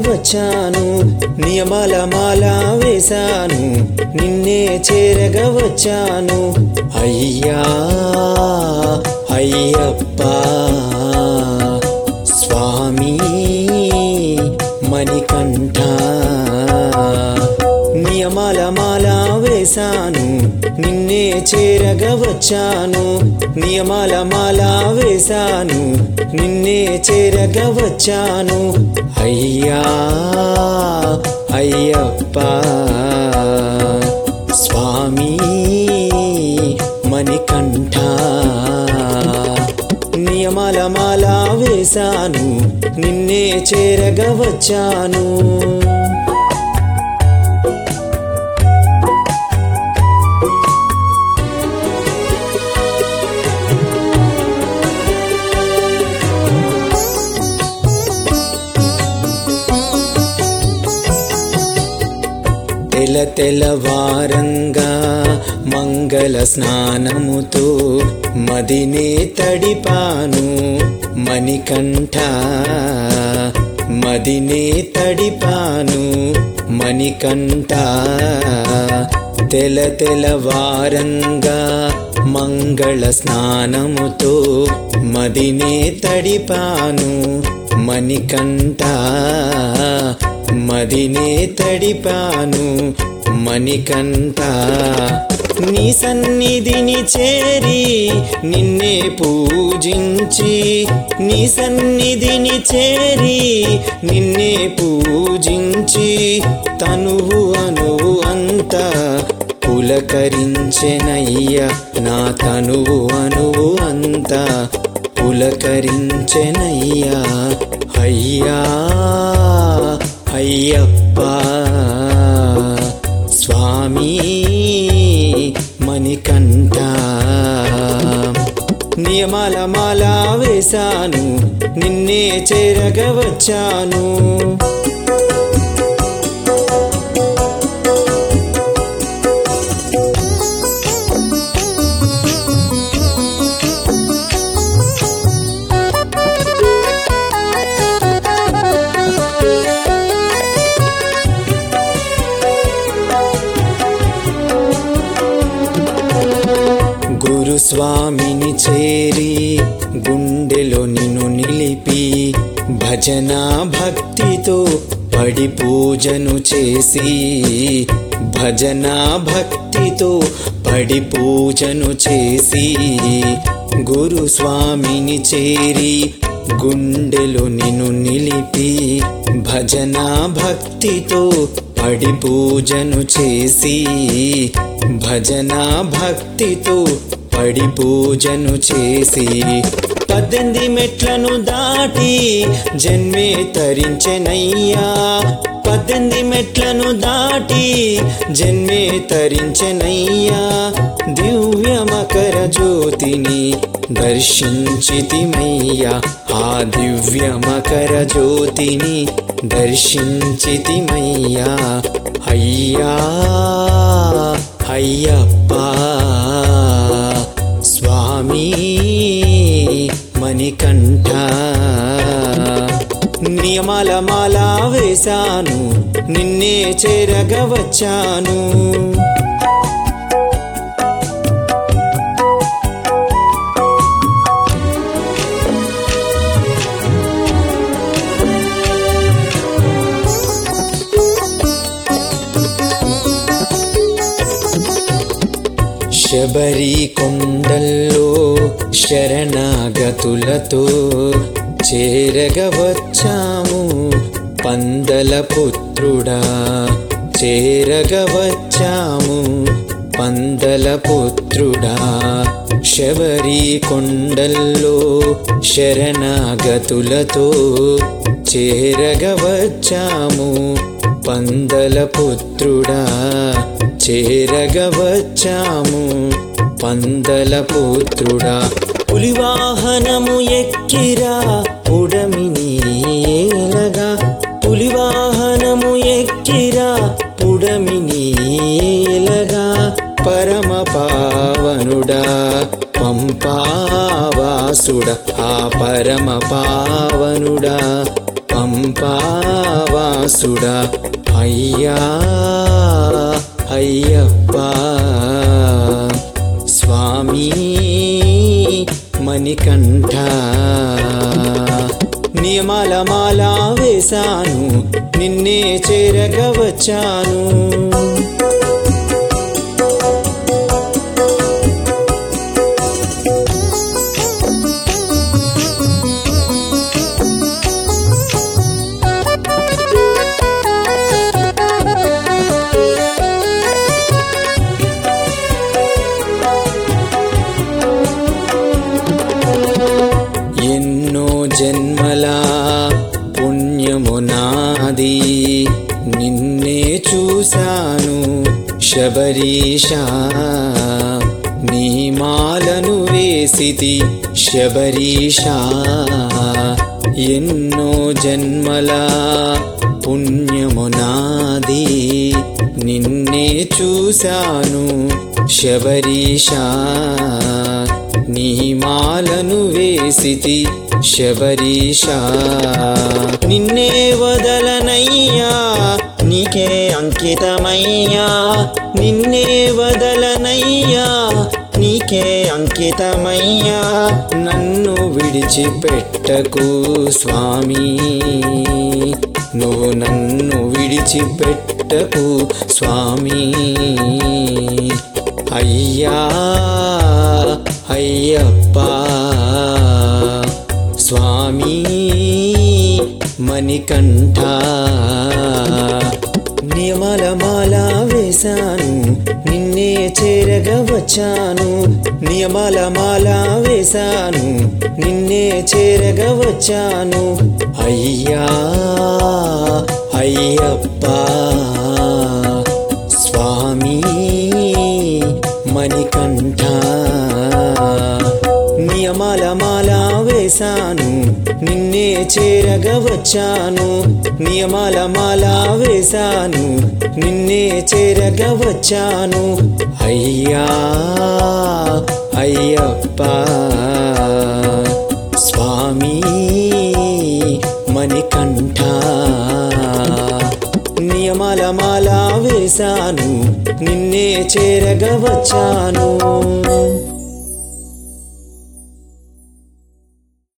వచ్చాను, నియమాల మాల వేశాను, నిన్నే చేరగా వచ్చాను. అయ్యా అయ్యప్ప స్వామి మణికంఠ, నియమాల మాల వేశాను, నిన్నే చేరగా వచ్చాను, నియమాల మాల వేశాను, నిన్నే చేరగా వచ్చాను. అయ్యా అయ్యప్ప స్వామి మణికంఠ, నియమాల మాల వేశాను, నిన్నే చేరగా వచ్చాను. తెల్లవారంగా మంగళ స్నానముతో మదినే తడిపాను మణికంఠ, మదినే తడిపాను మణికంఠ. తెల్లవారంగా మంగళ స్నానముతో మదినే తడిపాను మణికంఠ, మదినే తడిపాను మణికంఠ. నీ సన్నిధిని చేరి నిన్నే పూజించి, నీ సన్నిధిని చేరి నిన్నే పూజించి, తనువు అనువు అంతా పులకరించెనయ్యా, నా తనువు అనువు అంతా పులకరించెనయ్యా. అయ్యా అయ్యప్ప స్వామి మణికంఠ, నియమాల మాల వేశాను, నిన్నే చేరగా వచ్చాను. స్వామిని చేరి గుండెలో నిన్ను నిలిపి, భజన భక్తితో పడి పూజను చేసి, భజన భక్తితో పడి పూజను చేసి, గురు స్వామిని చేరి గుండెలో నిన్ను నిలిపి, భజన భక్తితో పడి పూజను చేసి, భజన భక్తితో పడి పూజను చేసి, 18 మెట్లను దాటి జన్మే తరించెనయ్యా, 18 మెట్లను దాటి జన్మే తరించెనయ్యా. దివ్య మకర జ్యోతిని దర్శించితిమయ్యా, ఆ దివ్య మకర జ్యోతిని దర్శించితిమయ్యా. అయ్యా అయ్యప్ప స్వామి మణికంఠ, నియమాల మాల వేశాను, నిన్నే చేరగా వచ్చాను. శబరి కొండల్లో శరణాగతులతో చేరగా వచ్చాము పందల పుత్రుడా, చేరగా వచ్చాము పందల పుత్రుడా. శబరి కొండల్లో శరణాగతులతో చేరగా వచ్చాము పందల పుత్రుడా, చేరగా వచ్చాము పందల పుత్రుడా. పులివాహనము ఎక్కిరా పుడమిని ఏలగా, పులివాహనము ఎక్కిరా పుడమిని ఏలగా. పరమ పావనుడా పంపావాసుడా, ఆ పరమ పావనుడా పంపావాసుడా అయ్యా అయ్యప్ప స్వామి మణికంఠ నియమాల మాల వేశాను నిన్నే చేరగా వచ్చాను జన్మల పుణ్యము నాది నిన్నే చూశాను శబరీషా నీ మాలను వేసితి శబరీషా ఎన్నో జన్మల పుణ్యము నాది నిన్నే చూశాను శబరీషా నీ మాలను వేసితి శబరీషా నిన్నే వదలనయ్యా నీకే అంకితమయ్యా నిన్నే వదలనయ్యా నీకే అంకితమయ్యా నన్ను విడిచిపెట్టకు స్వామి నువ్వు నన్ను విడిచిపెట్టకు స్వామి అయ్యా అయ్యప్ప స్వామి మణికంఠ నియమాల మాల వేశాను నిన్నే చేరగా వచ్చాను నియమాల మాల వేశాను నిన్నే చేరగా వచ్చాను అయ్యా అయ్యప్ప స్వామి మణికంఠ నియమాల మాల వేశాను నిన్నే చేరగా వచ్చాను నియమాల మాల వేశాను నిన్నే చేరగా వచ్చాను అయ్యా అయ్యప్ప స్వామి మణికంఠ నియమాల మాల వేశాను నిన్నే చేరగా వచ్చాను